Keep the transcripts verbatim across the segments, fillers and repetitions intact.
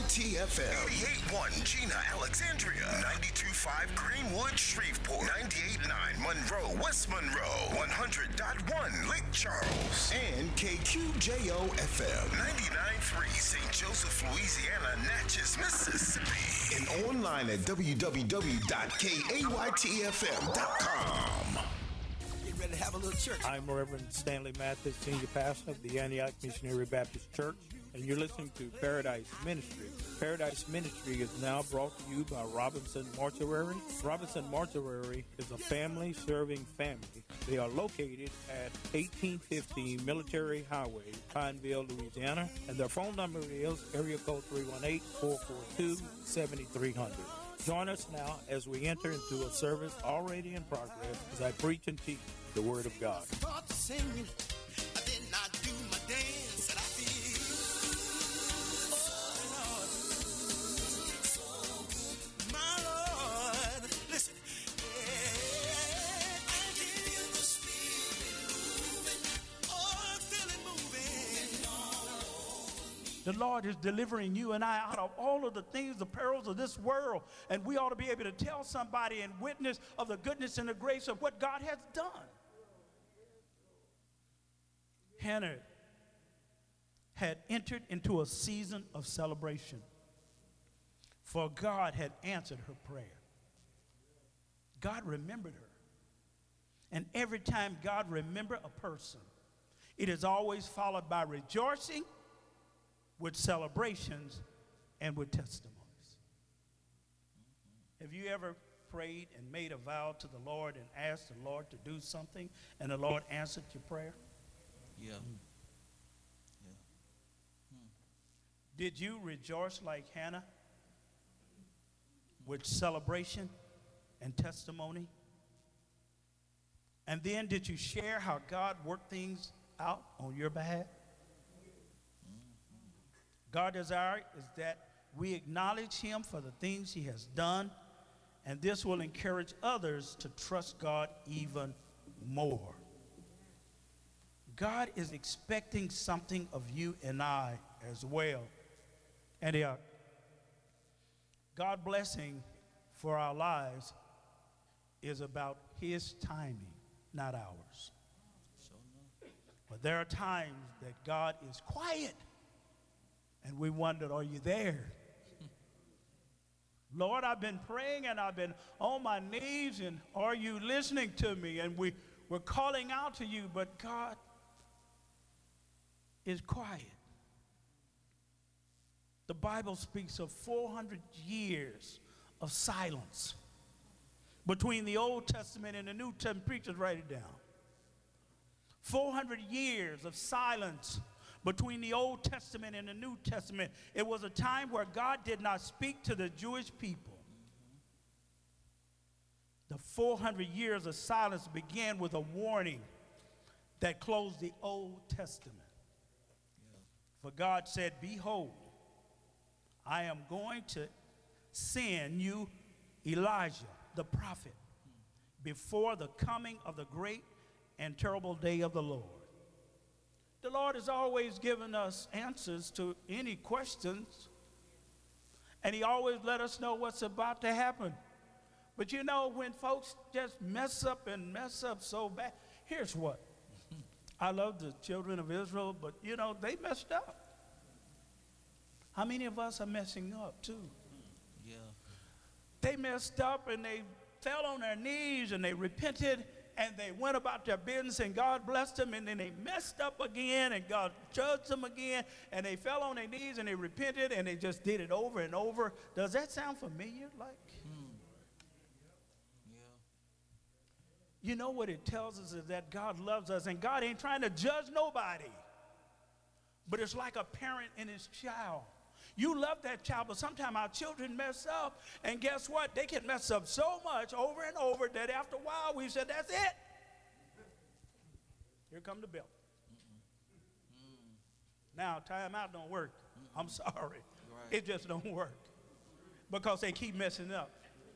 T F M. eighty-eight point one Gina, Alexandria. ninety-two point five Greenwood, Shreveport. ninety-eight point nine Monroe, West Monroe. one hundred point one Lake Charles. And K Q J O F M. ninety-nine point three Saint Joseph, Louisiana, Natchez, Mississippi. And online at w w w dot k a y t f m dot com. Get ready to have a little church. I'm Reverend Stanley Mathis, Senior Pastor of the Antioch Missionary Baptist Church, and you're listening to Paradise Ministry. Paradise Ministry is now brought to you by Robinson Mortuary. Robinson Mortuary is a family-serving family. They are located at eighteen fifteen Military Highway, Pineville, Louisiana, and their phone number is area code three one eight, four four two, seven three zero zero. Join us now as we enter into a service already in progress as I preach and teach the Word of God. Start singing, I did not do my dance, and I feel, oh Lord, my Lord, listen, yeah, I feel the Spirit moving, oh, I feel it moving. The Lord is delivering you and I out of all of the things, the perils of this world, and we ought to be able to tell somebody and witness of the goodness and the grace of what God has done. Hannah had entered into a season of celebration, for God had answered her prayer. God remembered her. And every time God remembers a person, it is always followed by rejoicing, with celebrations, and with testimonies. Have you ever prayed and made a vow to the Lord and asked the Lord to do something, and the Lord answered your prayer? Yeah. Mm. Yeah. Hmm. Did you rejoice like Hannah with celebration and testimony? And then did you share how God worked things out on your behalf? God's desire is that we acknowledge him for the things he has done, and this will encourage others to trust God even more. God is expecting something of you and I as well. And uh, God's blessing for our lives is about his timing, not ours. But there are times that God is quiet, and we wonder, are you there? Lord, I've been praying and I've been on my knees, and are you listening to me? And we, we're calling out to you, but God is quiet. The Bible speaks of four hundred years of silence between the Old Testament and the New Testament. Preachers, write it down. four hundred years of silence between the Old Testament and the New Testament. It was a time where God did not speak to the Jewish people. The four hundred years of silence began with a warning that closed the Old Testament. Yeah. For God said, behold, I am going to send you Elijah, the prophet, before the coming of the great and terrible day of the Lord. The Lord has always given us answers to any questions, and he always let us know what's about to happen. But you know, when folks just mess up and mess up so bad, here's what. I love the children of Israel, but you know, they messed up. How many of us are messing up too? Yeah. They messed up and they fell on their knees and they repented and they went about their business, and God blessed them, and then they messed up again and God judged them again, and they fell on their knees and they repented and they just did it over and over. Does that sound familiar? Like, Hmm. Yeah. you know what it tells us is that God loves us, and God ain't trying to judge nobody. But it's like a parent and his child. You love that child, but sometimes our children mess up, and guess what? They can mess up so much over and over that after a while we said, that's it. Here come the bell. Mm-mm. Now, time out don't work. Mm-mm. I'm sorry. Right. It just don't work because they keep messing up.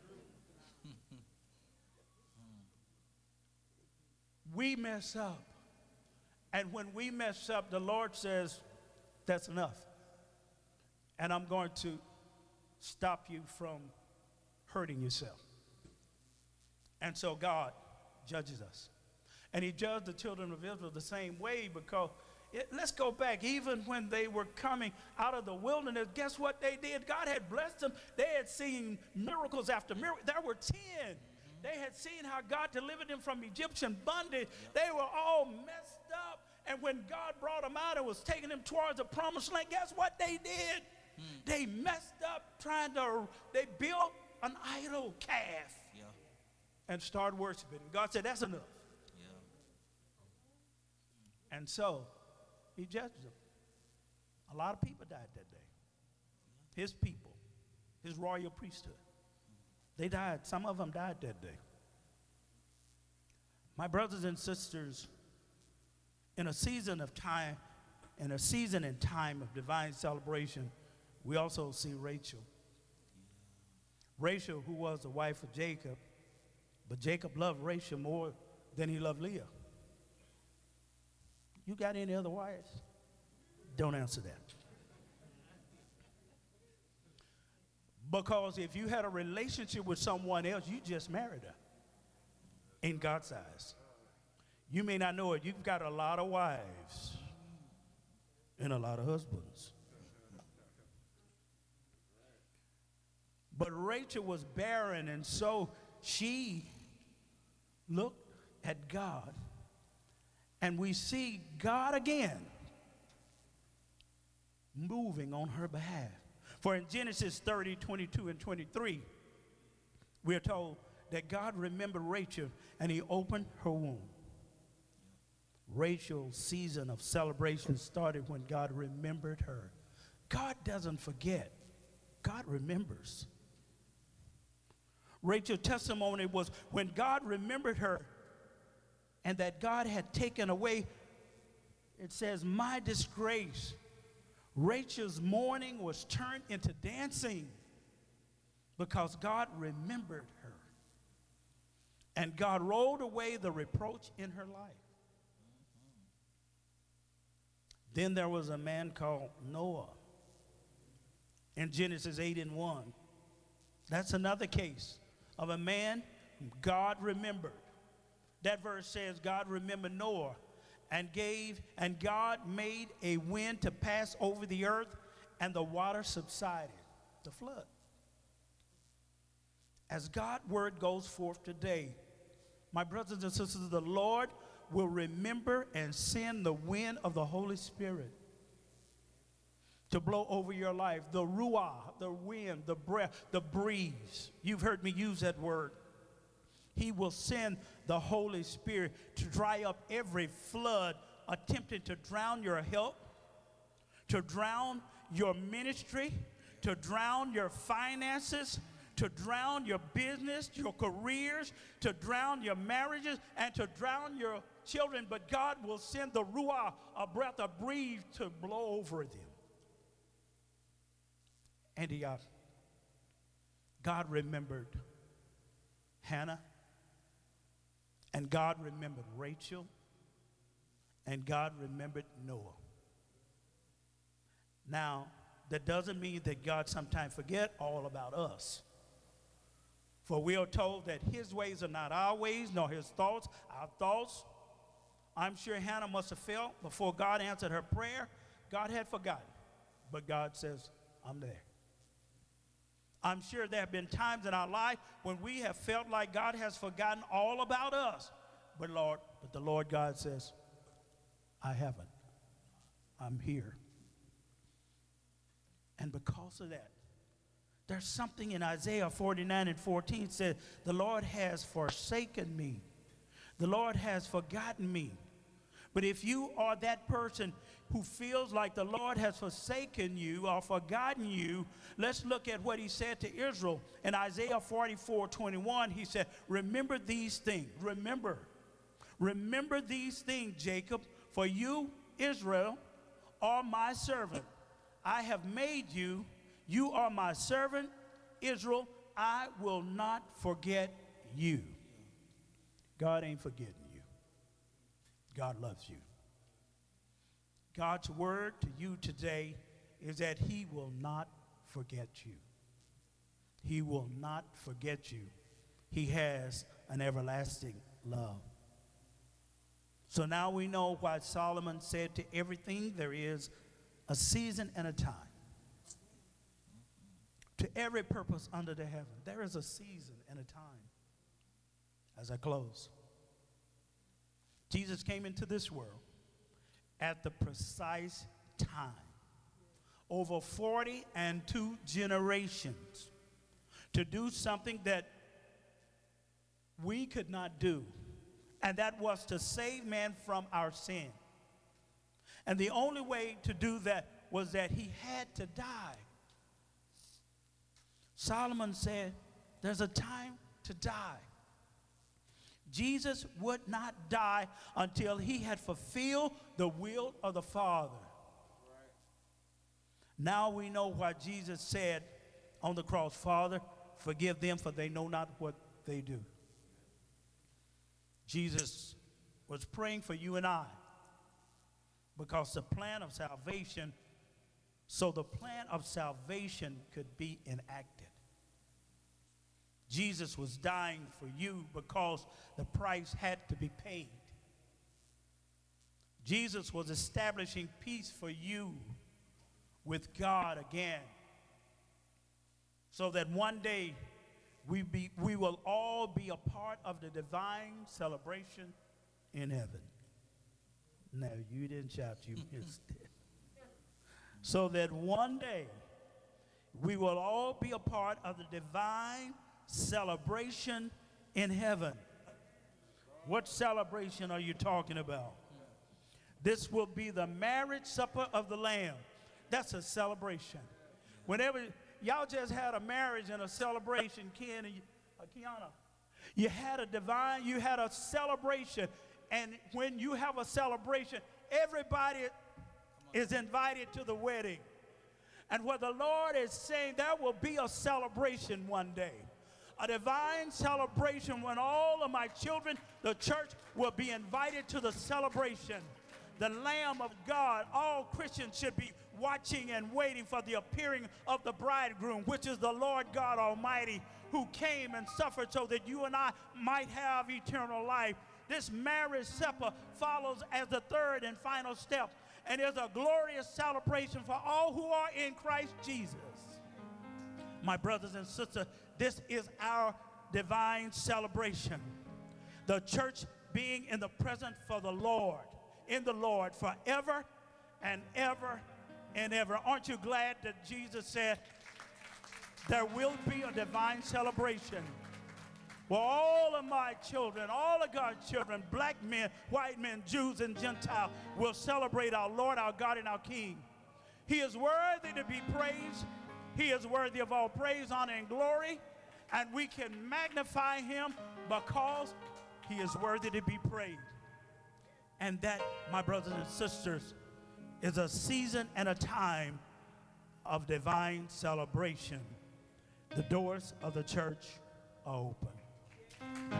We mess up, and when we mess up, the Lord says, that's enough. and I'm going to stop you from hurting yourself. And so God judges us. And he judged the children of Israel the same way, because it, let's go back. Even when they were coming out of the wilderness, guess what they did? God had blessed them. They had seen miracles after miracles. There were ten. They had seen how God delivered them from Egyptian bondage. They were all messed up. And when God brought them out and was taking them towards the promised land, guess what they did? Hmm. They messed up trying to, they built an idol calf yeah. and started worshiping. God said, that's enough. Yeah. And so he judged them. A lot of people died that day. His people, his royal priesthood. They died. Some of them died that day. My brothers and sisters, in a season of time, in a season and time of divine celebration, we also see Rachel. Rachel, who was the wife of Jacob, but Jacob loved Rachel more than he loved Leah. You got any other wives? Don't answer that. Because if you had a relationship with someone else, you just married her in God's eyes. You may not know it. You've got a lot of wives and a lot of husbands. But Rachel was barren, and so she looked at God, and we see God again moving on her behalf. For in Genesis thirty, twenty-two, and twenty-three, we are told that God remembered Rachel, and he opened her womb. Rachel's season of celebration started when God remembered her. God doesn't forget. God remembers. Rachel's testimony was when God remembered her and that God had taken away, it says, my disgrace. Rachel's mourning was turned into dancing because God remembered her. And God rolled away the reproach in her life. Then there was a man called Noah in Genesis eight and one. That's another case of a man whom God remembered. That verse says God remembered Noah and gave, and God made a wind to pass over the earth, and the water subsided, the flood. As God's word goes forth today, my brothers and sisters, the Lord will remember and send the wind of the Holy Spirit to blow over your life. The ruah, the wind, the breath, the breeze. You've heard me use that word. He will send the Holy Spirit to dry up every flood attempting to drown your health, to drown your ministry, to drown your finances, to drown your business, your careers, to drown your marriages, and to drown your children. But God will send the ruah, a breath, a breeze to blow over them. And he, uh, God remembered Hannah, and God remembered Rachel, and God remembered Noah. Now, that doesn't mean that God sometimes forget all about us. For we are told that his ways are not our ways, nor his thoughts our thoughts. I'm sure Hannah must have felt before God answered her prayer, God had forgotten. But God says, I'm there. I'm sure there have been times in our life when we have felt like God has forgotten all about us. But Lord, but the Lord God says, I haven't. I'm here. And because of that, there's something in Isaiah forty-nine and fourteen said, the Lord has forsaken me. The Lord has forgotten me. But if you are that person who feels like the Lord has forsaken you or forgotten you, let's look at what he said to Israel. In Isaiah forty-four, twenty-one, he said, remember these things. Remember. Remember these things, Jacob, for you, Israel, are my servant. I have made you. You are my servant, Israel. I will not forget you. God ain't forgetting you. God loves you. God's word to you today is that he will not forget you. He will not forget you. He has an everlasting love. So now we know why Solomon said, to everything there is a season and a time. To every purpose under the heaven, there is a season and a time. As I close, Jesus came into this world at the precise time, over forty and two generations, to do something that we could not do, and that was to save man from our sin. And the only way to do that was that he had to die. Solomon said, there's a time to die. Jesus would not die until he had fulfilled the will of the Father. Right. Now we know why Jesus said on the cross, Father, forgive them, for they know not what they do. Jesus was praying for you and I, because the plan of salvation, so the plan of salvation could be enacted. Jesus was dying for you because the price had to be paid. Jesus was establishing peace for you with God again, so that one day we, be, we will all be a part of the divine celebration in heaven. No, you didn't shout, you missed it. So that one day we will all be a part of the divine celebration in heaven. What celebration are you talking about? This will be the marriage supper of the Lamb. That's a celebration. Whenever y'all just had a marriage and a celebration, Ken and uh, Kiana, you had a divine, you had a celebration, and when you have a celebration, everybody is invited to the wedding. And what the Lord is saying, there will be a celebration one day. A divine celebration when all of my children, the church, will be invited to the celebration. The Lamb of God, all Christians should be watching and waiting for the appearing of the bridegroom, which is the Lord God Almighty, who came and suffered so that you and I might have eternal life. This marriage supper follows as the third and final step, and is a glorious celebration for all who are in Christ Jesus. My brothers and sisters, this is our divine celebration. The church being in the presence for the Lord, in the Lord forever and ever and ever. Aren't you glad that Jesus said there will be a divine celebration where all of my children, all of God's children, black men, white men, Jews, and Gentiles, will celebrate our Lord, our God, and our King. He is worthy to be praised. He is worthy of all praise, honor, and glory, and we can magnify him because he is worthy to be praised. And that, my brothers and sisters, is a season and a time of divine celebration. The doors of the church are open.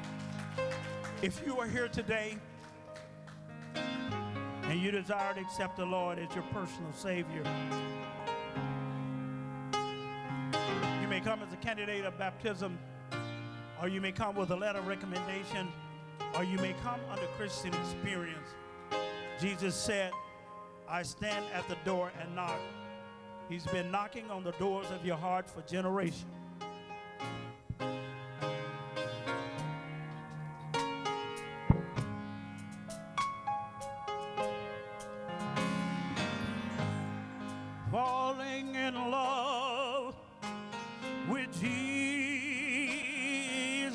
If you are here today and you desire to accept the Lord as your personal Savior, you may come as a candidate of baptism, or you may come with a letter of recommendation, or you may come under Christian experience. Jesus said, I stand at the door and knock. He's been knocking on the doors of your heart for generations. Falling in love with Jesus,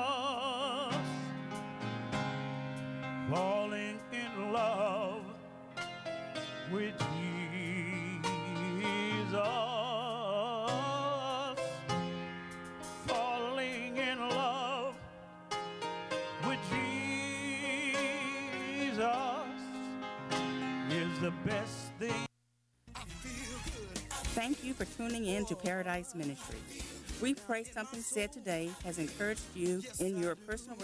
falling in love with Jesus, falling in love with Jesus is the best thing. Thank you for tuning in to Paradise Ministry. We pray something said today has encouraged you in your personal